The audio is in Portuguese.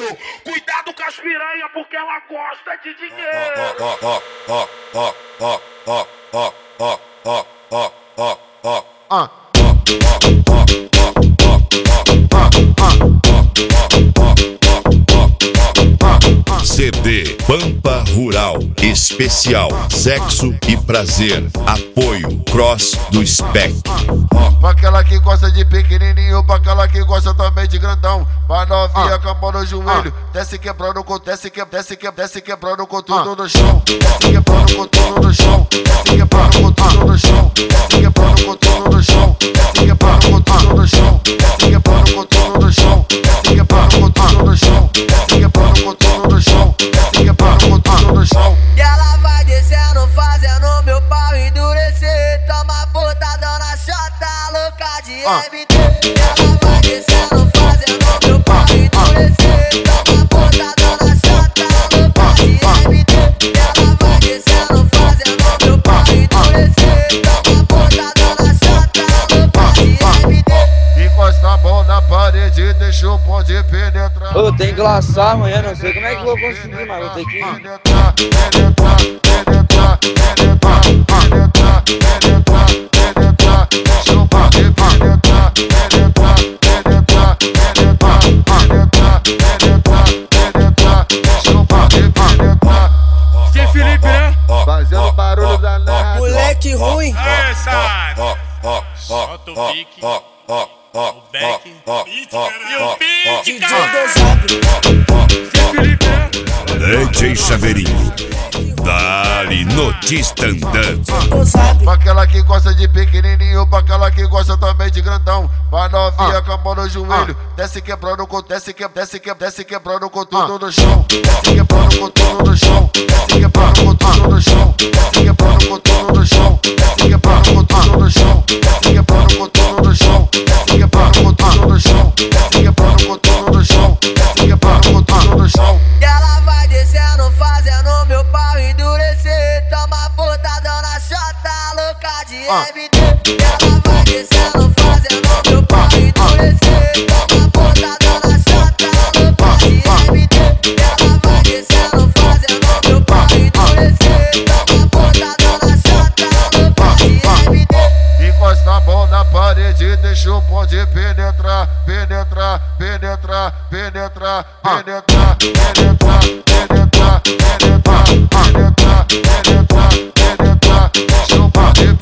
dinheiro. Cuidado com as piranha porque ela gosta de CD Pampa Rural Especial Sexo e Prazer. Apoio Cross do Spec. Pra aquela que gosta de pequenininho, pra aquela que gosta também de grandão. Pra novinha com a mão no joelho, desce quebrando com desce quebrando com tudo no chão. Desce quebrando com tudo no chão. Desce quebrando com tudo no chão. Desce quebrando com tudo no chão. Desce quebrando com tudo no chão. Desce quebrando com tudo no chão. Desce quebrando com tudo no chão. Desce quebrando com tudo no chão. Desce quebrando com tudo no chão. E ela vai descendo, fazendo meu pau endurecer. Toma botadão na chota, louca de MD. Ela vai descendo, fazendo meu pau endurecer. Toma botadão na chota, louca de MD. Ela vai descendo, fazendo meu pau endurecer. Toma botadão na chota, louca de MD. Encosta a mão na parede e deixa o bonde penetrar. Ô, tem que laçar amanhã, não sei como é que eu vou conseguir, mas vou ter que ir. Zé Felipe, né? Fazendo barulho danado. Moleque ruim. É, sabe? Solta o pique, o back e o beat, cara. Zé Felipe, né? DJ Chaveirinho. Dali Notícia andando. Pra aquela que gosta de pequenininho, pra aquela que gosta também de grandão. Pra novinha com a mão no joelho, desce quebrando com desce quebrando com tudo no chão. Desce quebrando com tudo no chão. Desce quebrando com tudo no chão. Desce quebrando com tudo no chão. Desce quebrando com tudo no chão. Desce quebrando com tudo no chão. Desce quebrando com tudo no chão. Desce quebrando com tudo no chão. Desce quebrando com tudo no chão. E ela vai descendo, fazendo meu pau endurecer. Toma botadão na chota, louca de MD. Ela vai descendo, fazendo meu pau endurecer. Toma botadão na chota, louca de MD. Ela vai descendo, fazendo meu pau endurecer. Toma botadão na chota, louca de MD. Encosta a mão na parede e deixa o bonde penetrar. Deixa o bonde